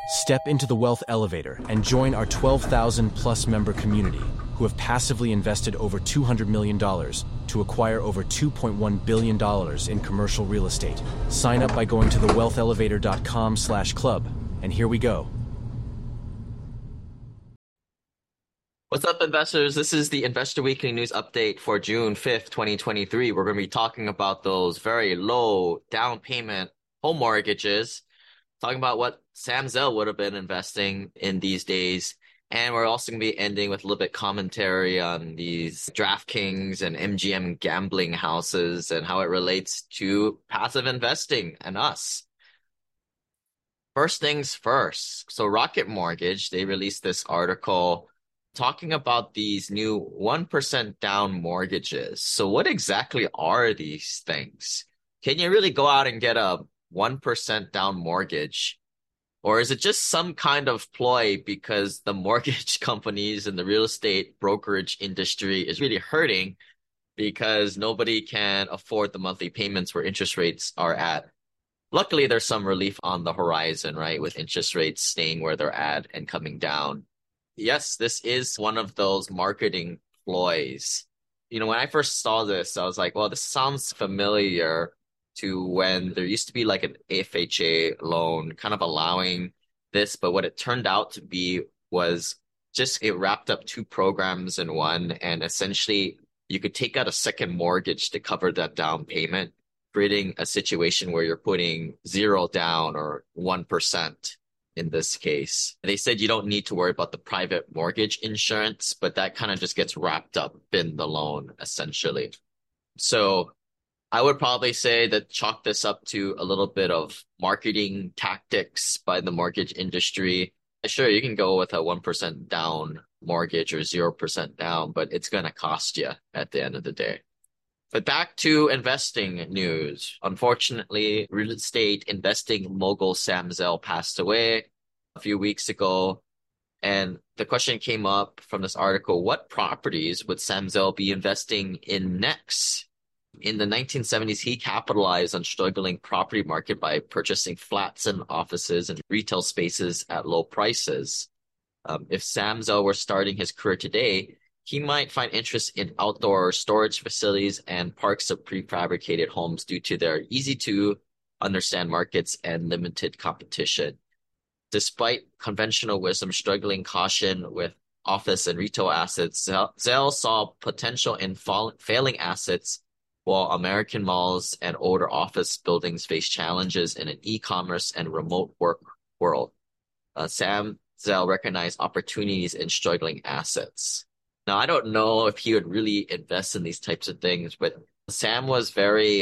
Step into the Wealth Elevator and join our 12,000 plus member community who have passively invested over $200 million to acquire over $2.1 billion in commercial real estate. Sign up by going to thewealthelevator.com/club. And here we go. What's up, investors? This is the Investor Weekly News Update for June 5th, 2023. We're going to be talking about those very low down payment home mortgages, talking about what Sam Zell would have been investing in these days. And we're also going to be ending with a little bit commentary on these DraftKings and MGM gambling houses and how it relates to passive investing and us. First things first. So Rocket Mortgage, they released this article talking about these new 1% down mortgages. So what exactly are these things? Can you really go out and get a 1% down mortgage? Or is it just some kind of ploy because the mortgage companies and the real estate brokerage industry is really hurting because nobody can afford the monthly payments where interest rates are at? Luckily, there's some relief on the horizon, right? With interest rates staying where they're at and coming down. Yes, this is one of those marketing ploys. You know, when I first saw this, I was like, well, this sounds familiar to when there used to be like an FHA loan kind of allowing this, but what it turned out to be was just it wrapped up two programs in one, and essentially you could take out a second mortgage to cover that down payment, creating a situation where you're putting zero down or 1% in this case. They said you don't need to worry about the private mortgage insurance, but that kind of just gets wrapped up in the loan essentially. So I would probably say that chalk this up to a little bit of marketing tactics by the mortgage industry. Sure, you can go with a 1% down mortgage or 0% down, but it's going to cost you at the end of the day. But back to investing news. Unfortunately, real estate investing mogul Sam Zell passed away a few weeks ago. And the question came up from this article, what properties would Sam Zell be investing in next? In the 1970s, he capitalized on struggling property market by purchasing flats and offices and retail spaces at low prices. If Sam Zell were starting his career today, he might find interest in outdoor storage facilities and parks of prefabricated homes due to their easy-to-understand markets and limited competition. Despite conventional wisdom struggling caution with office and retail assets, Zell saw potential in failing assets, while American malls and older office buildings face challenges in an e-commerce and remote work world. Sam Zell recognized opportunities in struggling assets. Now, I don't know if he would really invest in these types of things, but Sam was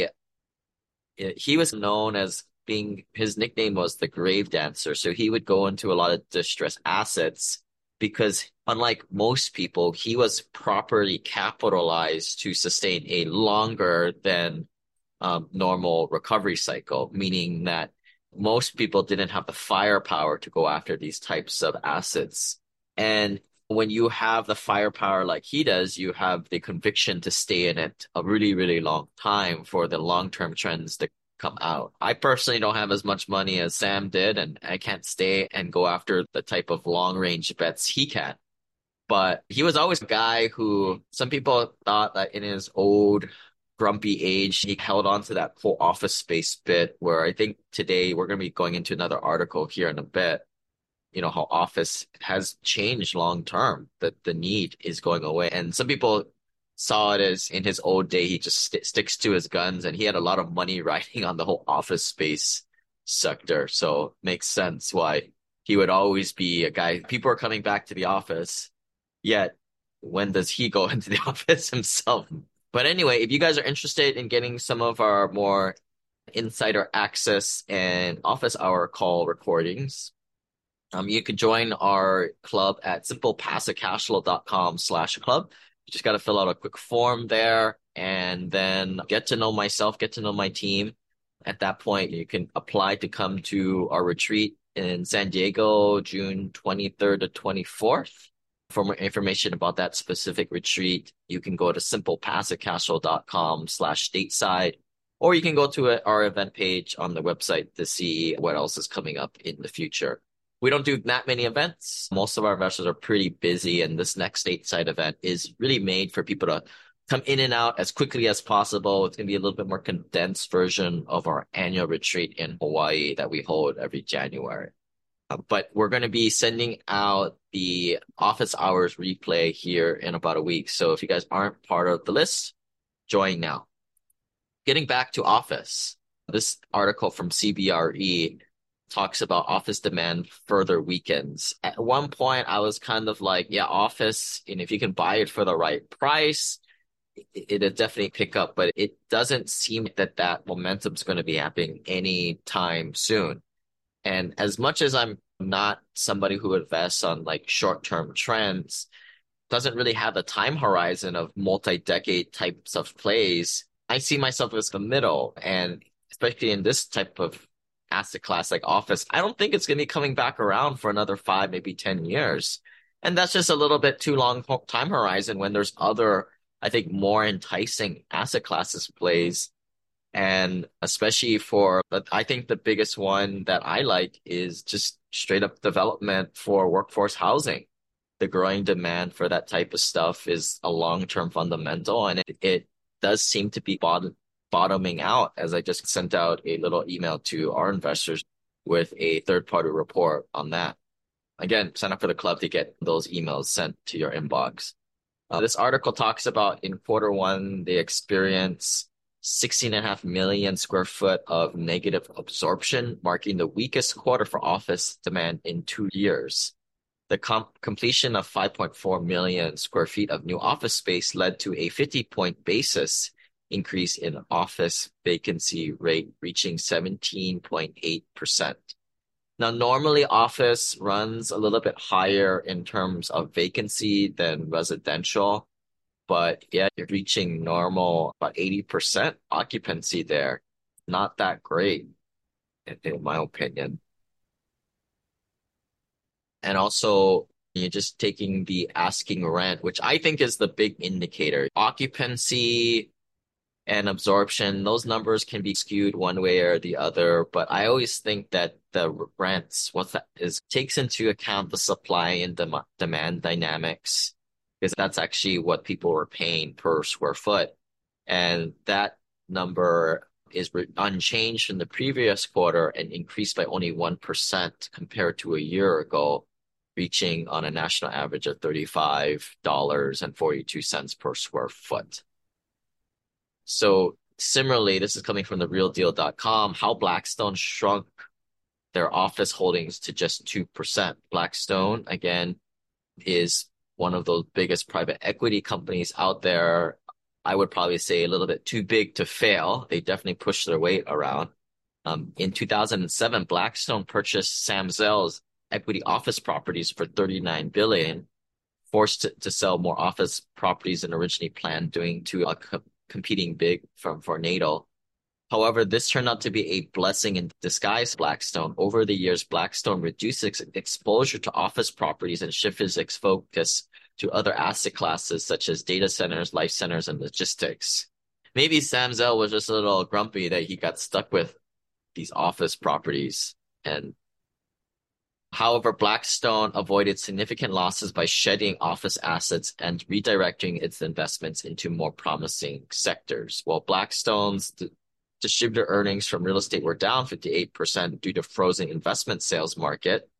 he was known as his nickname was the grave dancer. So he would go into a lot of distressed assets because unlike most people, he was properly capitalized to sustain a longer than normal recovery cycle, meaning that most people didn't have the firepower to go after these types of assets. And when you have the firepower like he does, you have the conviction to stay in it a really, really long time for the long-term trends to come out. I personally don't have as much money as Sam did, and I can't stay and go after the type of long-range bets he can. But he was always a guy who some people thought that in his old grumpy age, he held on to that whole office space bit where I think today we're going to be going into another article here in a bit. You know, how office has changed long term, that the need is going away. And some people saw it as in his old day, he just sticks to his guns, and he had a lot of money riding on the whole office space sector. So makes sense why he would always be a guy. People are coming back to the office, yet when does he go into the office himself? But anyway, if you guys are interested in getting some of our more insider access and office hour call recordings, you can join our club at simplepassivecashflow.com/club. You just got to fill out a quick form there and then get to know myself, get to know my team. At that point, you can apply to come to our retreat in San Diego, June 23rd to 24th. For more information about that specific retreat, you can go to simplepassivecashflow.com/stateside, or you can go to our event page on the website to see what else is coming up in the future. We don't do that many events. Most of our investors are pretty busy, and this next stateside event is really made for people to come in and out as quickly as possible. It's going to be a little bit more condensed version of our annual retreat in Hawaii that we hold every January. But we're going to be sending out the office hours replay here in about a week. So if you guys aren't part of the list, join now. Getting back to office, this article from CBRE talks about office demand further weakens. At one point, I was kind of like, yeah, office, and if you can buy it for the right price, it'll definitely pick up. But it doesn't seem that that momentum is going to be happening anytime soon. And as much as I'm not somebody who invests on like short-term trends, doesn't really have a time horizon of multi-decade types of plays, I see myself as the middle. And especially in this type of asset class like office, I don't think it's going to be coming back around for another 5, maybe 10 years. And that's just a little bit too long time horizon when there's other, I think, more enticing asset classes plays. And especially for, I think the biggest one that I like is just straight up development for workforce housing. The growing demand for that type of stuff is a long-term fundamental, and it does seem to be bottoming out, as I just sent out a little email to our investors with a third-party report on that. Again, sign up for the club to get those emails sent to your inbox. This article talks about in quarter one, they experience 16.5 million square foot of negative absorption, marking the weakest quarter for office demand in 2 years. The completion of 5.4 million square feet of new office space led to a 50-point basis increase in office vacancy rate, reaching 17.8%. Now, normally office runs a little bit higher in terms of vacancy than residential, but yeah, you're reaching normal about 80% occupancy there. Not that great, in my opinion. And also, you're just taking the asking rent, which I think is the big indicator. Occupancy and absorption, those numbers can be skewed one way or the other, but I always think that the rents, what that is, takes into account the supply and demand dynamics, because that's actually what people were paying per square foot. And that number is unchanged from the previous quarter and increased by only 1% compared to a year ago, reaching on a national average of $35.42 per square foot. So similarly, this is coming from the realdeal.com, how Blackstone shrunk their office holdings to just 2%. Blackstone, again, is one of those biggest private equity companies out there. I would probably say a little bit too big to fail. They definitely push their weight around. In 2007, Blackstone purchased Sam Zell's equity office properties for $39 billion, forced to sell more office properties than originally planned, due to a competing bid from Vornado. However, this turned out to be a blessing in disguise for Blackstone. Over the years, Blackstone reduced its exposure to office properties and shifted its focus to other asset classes such as data centers, life centers, and logistics. Maybe Sam Zell was just a little grumpy that he got stuck with these office properties. And however, Blackstone avoided significant losses by shedding office assets and redirecting its investments into more promising sectors. While Blackstone's distributor earnings from real estate were down 58% due to frozen investment sales market,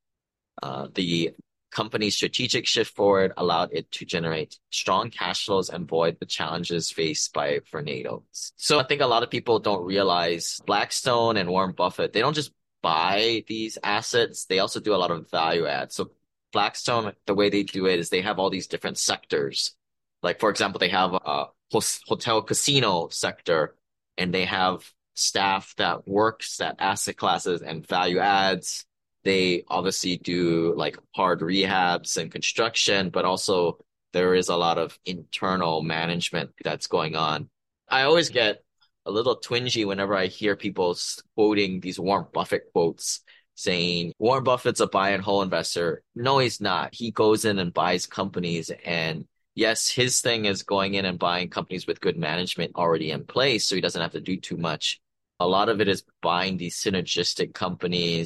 the company's strategic shift forward allowed it to generate strong cash flows and avoid the challenges faced by Vornado. So I think a lot of people don't realize Blackstone and Warren Buffett, they don't just buy these assets, they also do a lot of value add. So Blackstone, the way they do it is they have all these different sectors. Like, for example, they have a hotel casino sector, and they have staff that works at asset classes and value adds. They obviously do like hard rehabs and construction, but also there is a lot of internal management that's going on. I always get a little twingy whenever I hear people quoting these Warren Buffett quotes saying Warren Buffett's a buy and hold investor. No, he's not. He goes in and buys companies, and yes, his thing is going in and buying companies with good management already in place, so he doesn't have to do too much. A lot of it is buying these synergistic companies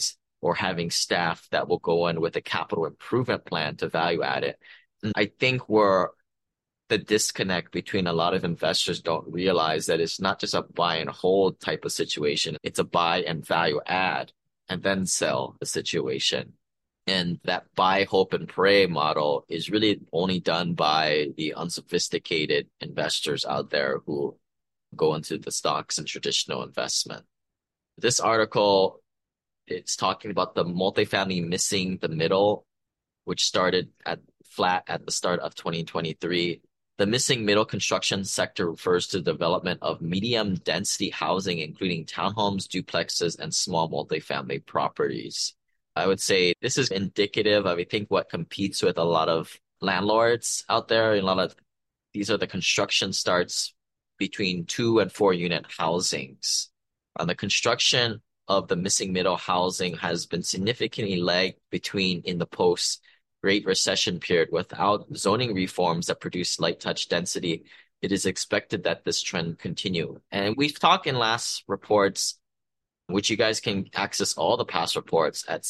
or having staff that will go in with a capital improvement plan to value add it. And I think where the disconnect between a lot of investors don't realize that it's not just a buy and hold type of situation. It's a buy and value add and then sell the situation. And that buy, hope, and pray model is really only done by the unsophisticated investors out there who go into the stocks and traditional investment. This article, it's talking about the multifamily missing the middle, which started at flat at the start of 2023. The missing middle construction sector refers to the development of medium density housing, including townhomes, duplexes, and small multifamily properties. I would say this is indicative of, I think, what competes with a lot of landlords out there. These are the construction starts between 2 and 4 unit housings. The construction of the missing middle housing has been significantly lagged between in the post-Great Recession period. Without zoning reforms that produce light touch density, it is expected that this trend continue. And we've talked in last reports, which you guys can access all the past reports at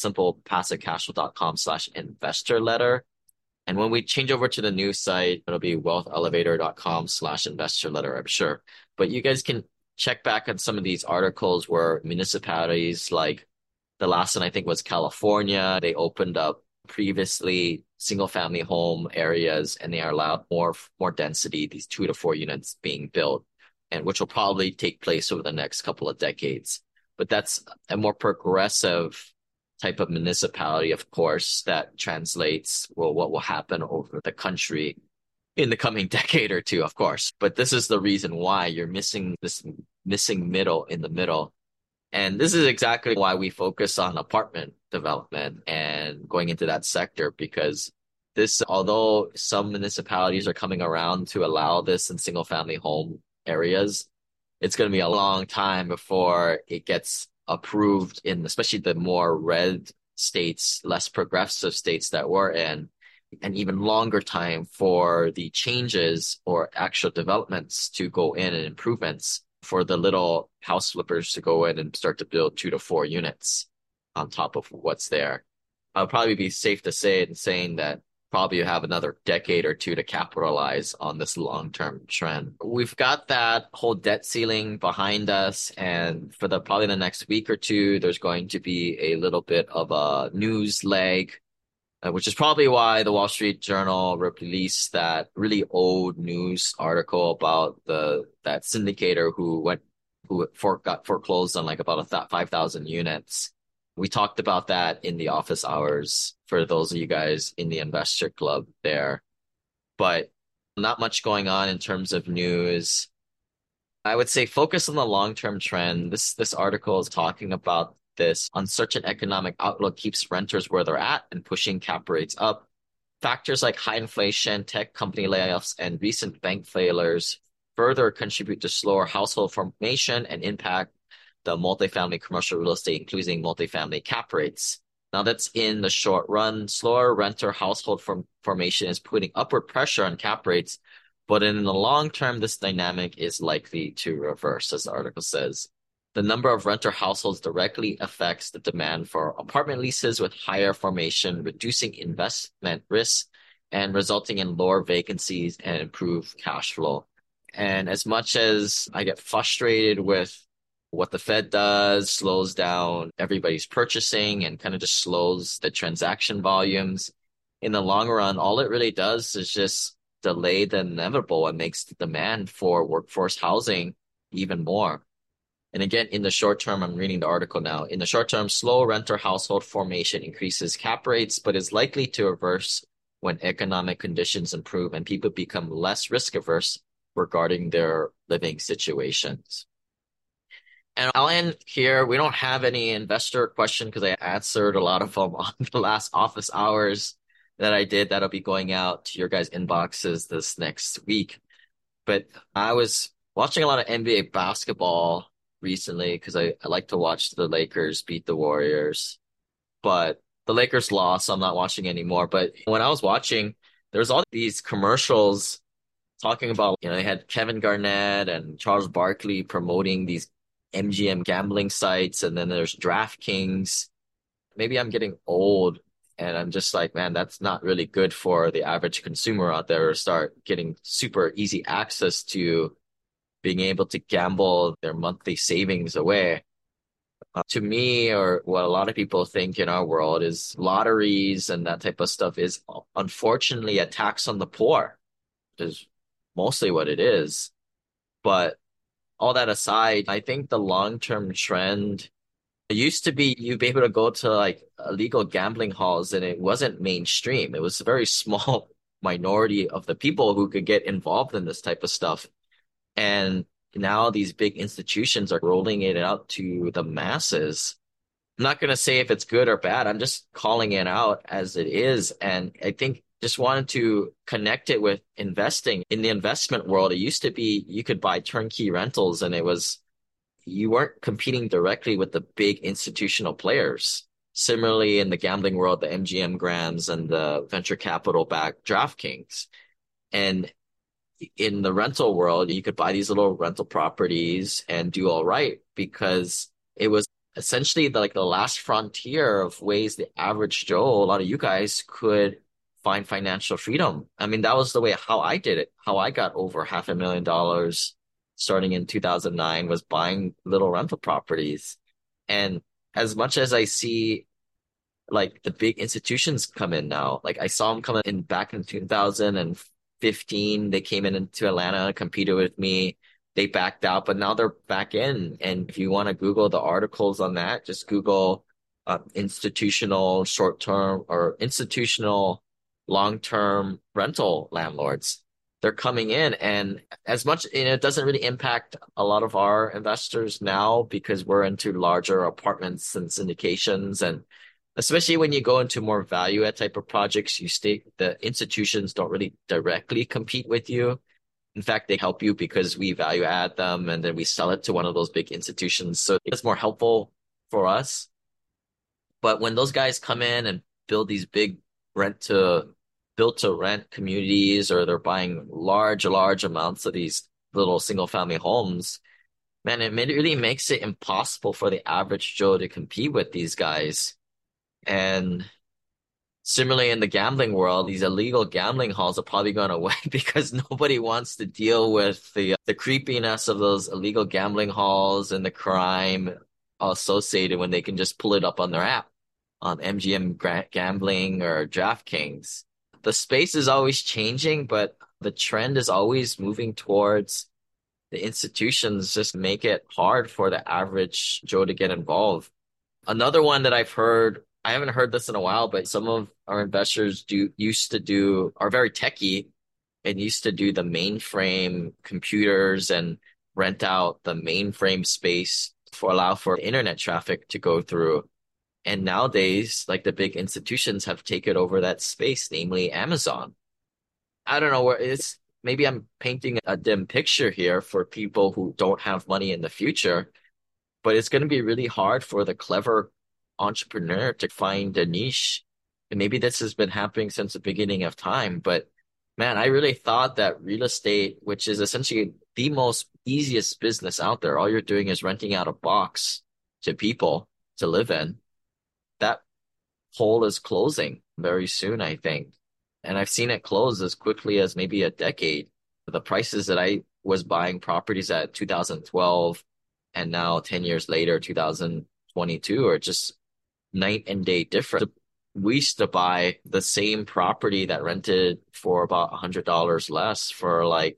simplepassivecashflow.com/investor letter. And when we change over to the new site, it'll be wealthelevator.com/investor letter, I'm sure. But you guys can check back on some of these articles where municipalities, like the last one I think was California, they opened up previously single family home areas and they are allowed more density, these 2 to 4 units being built, and which will probably take place over the next couple of decades. But that's a more progressive type of municipality, of course, that translates what will happen over the country in the coming decade or two, of course. But this is the reason why you're missing this missing middle in the middle. And this is exactly why we focus on apartment development and going into that sector, because although some municipalities are coming around to allow this in single family home areas, it's going to be a long time before it gets approved in especially the more red states, less progressive states that we're in, and even longer time for the changes or actual developments to go in and improvements for the little house flippers to go in and start to build 2 to 4 units on top of what's there. I'll probably be safe to say it in saying that probably have another decade or two to capitalize on this long-term trend. We've got that whole debt ceiling behind us, and for probably the next week or two, there's going to be a little bit of a news lag, which is probably why the Wall Street Journal released that really old news article about that syndicator who got foreclosed on like about 5,000 units. We talked about that in the office hours for those of you guys in the investor club there. But not much going on in terms of news. I would say focus on the long-term trend. This article is talking about this uncertain economic outlook keeps renters where they're at and pushing cap rates up. Factors like high inflation, tech company layoffs, and recent bank failures further contribute to slower household formation and impact the multifamily commercial real estate, including multifamily cap rates. Now that's in the short run. Slower renter household formation is putting upward pressure on cap rates, but in the long term, this dynamic is likely to reverse, as the article says. The number of renter households directly affects the demand for apartment leases with higher formation, reducing investment risk and resulting in lower vacancies and improved cash flow. And as much as I get frustrated with what the Fed does, slows down everybody's purchasing and kind of just slows the transaction volumes, in the long run, all it really does is just delay the inevitable and makes the demand for workforce housing even more. And again, in the short term, I'm reading the article now. In the short term, slow renter household formation increases cap rates, but is likely to reverse when economic conditions improve and people become less risk averse regarding their living situations. And I'll end here. We don't have any investor question because I answered a lot of them on the last office hours that I did. That'll be going out to your guys' inboxes this next week. But I was watching a lot of NBA basketball recently because I like to watch the Lakers beat the Warriors. But the Lakers lost, so I'm not watching anymore. But when I was watching, there's all these commercials talking about, they had Kevin Garnett and Charles Barkley promoting these MGM gambling sites, and then there's DraftKings maybe I'm getting old and I'm just like, man, that's not really good for the average consumer out there to start getting super easy access to being able to gamble their monthly savings away. To me, or what a lot of people think in our world is lotteries and that type of stuff is unfortunately a tax on the poor, is mostly what it is. But all that aside, I think the long-term trend, it used to be you'd be able to go to like illegal gambling halls and it wasn't mainstream. It was a very small minority of the people who could get involved in this type of stuff. And now these big institutions are rolling it out to the masses. I'm not going to say if it's good or bad. I'm just calling it out as it is. And I think just wanted to connect it with investing. In the investment world, it used to be you could buy turnkey rentals and you weren't competing directly with the big institutional players. Similarly, in the gambling world, the MGM Grands and the venture capital backed DraftKings. And in the rental world, you could buy these little rental properties and do all right because it was essentially like the last frontier of ways the average Joe, a lot of you guys could find financial freedom. I mean, that was the way how I did it, how I got over $500,000 starting in 2009 was buying little rental properties. And as much as I see like the big institutions come in now. Like I saw them come in back in 2015. They came in into Atlanta, competed with me. They backed out, but now they're back in. And if you want to Google the articles on that, just Google institutional short-term or institutional long-term rental landlords. They're coming in, and as much, it doesn't really impact a lot of our investors now because we're into larger apartments and syndications and especially when you go into more value add type of projects, the institutions don't really directly compete with you. In fact, they help you because we value add them and then we sell it to one of those big institutions. So it's more helpful for us. But when those guys come in and build these big rent to build to rent communities or they're buying large amounts of these little single family homes, man, really makes it impossible for the average Joe to compete with these guys. And similarly, in the gambling world, these illegal gambling halls are probably going away because nobody wants to deal with the creepiness of those illegal gambling halls and the crime associated when they can just pull it up on their app on MGM Gambling or DraftKings. The space is always changing, but the trend is always moving towards the institutions just make it hard for the average Joe to get involved. Another one that I've heard, I haven't heard this in a while, but some of our investors are very techie and used to do the mainframe computers and rent out the mainframe space for allow for internet traffic to go through. And nowadays, like the big institutions have taken over that space, namely Amazon. I don't know where it's, maybe I'm painting a dim picture here for people who don't have money in the future, but it's going to be really hard for the clever entrepreneur to find a niche. And maybe this has been happening since the beginning of time, but man, I really thought that real estate, which is essentially the most easiest business out there, all you're doing is renting out a box to people to live in. That hole is closing very soon, I think. And I've seen it close as quickly as maybe a decade. The prices that I was buying properties at 2012 and now 10 years later, 2022 are just night and day different. We used to buy the same property that rented for about $100 less for like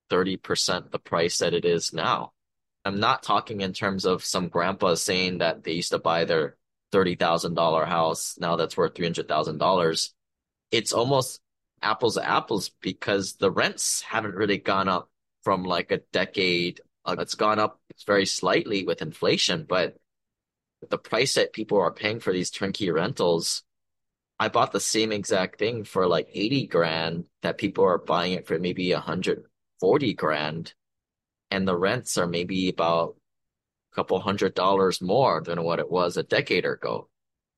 30% the price that it is now. I'm not talking in terms of some grandpa saying that they used to buy their $30,000 house. Now that's worth $300,000. It's almost apples to apples because the rents haven't really gone up from like a decade. It's gone up very slightly with inflation, but the price that people are paying for these turnkey rentals, I bought the same exact thing for like 80 grand that people are buying it for maybe 140 grand. And the rents are maybe about a couple $100 more than what it was a decade ago.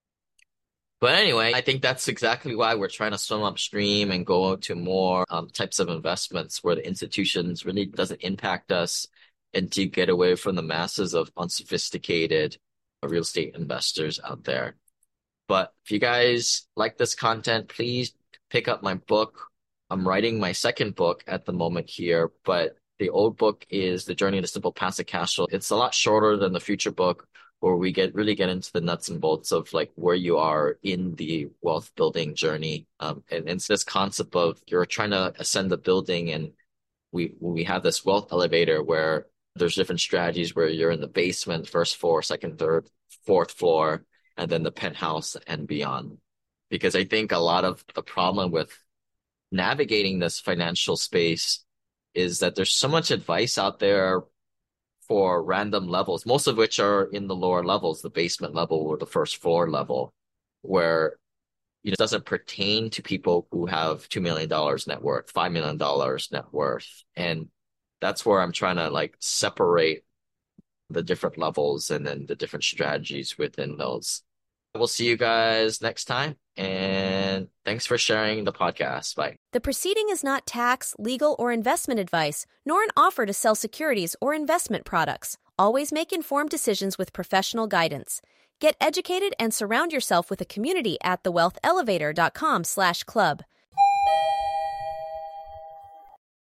But anyway, I think that's exactly why we're trying to swim upstream and go to more types of investments where the institutions really doesn't impact us and to get away from the masses of unsophisticated real estate investors out there. But if you guys like this content, please pick up my book. I'm writing my second book at the moment here, but the old book is The Journey to Simple Passive Cash Flow. It's a lot shorter than the future book, where we really get into the nuts and bolts of like where you are in the wealth building journey. And it's this concept of you're trying to ascend the building, and we have this wealth elevator where there's different strategies where you're in the basement, first floor, second, third, fourth floor, and then the penthouse and beyond. Because I think a lot of the problem with navigating this financial space is that there's so much advice out there for random levels, most of which are in the lower levels, the basement level or the first floor level, where it doesn't pertain to people who have $2 million net worth, $5 million net worth. And that's where I'm trying to like separate the different levels and then the different strategies within those. We'll see you guys next time. And thanks for sharing the podcast. Bye. The proceeding is not tax, legal, or investment advice, nor an offer to sell securities or investment products. Always make informed decisions with professional guidance. Get educated and surround yourself with a community at thewealthelevator.com/club.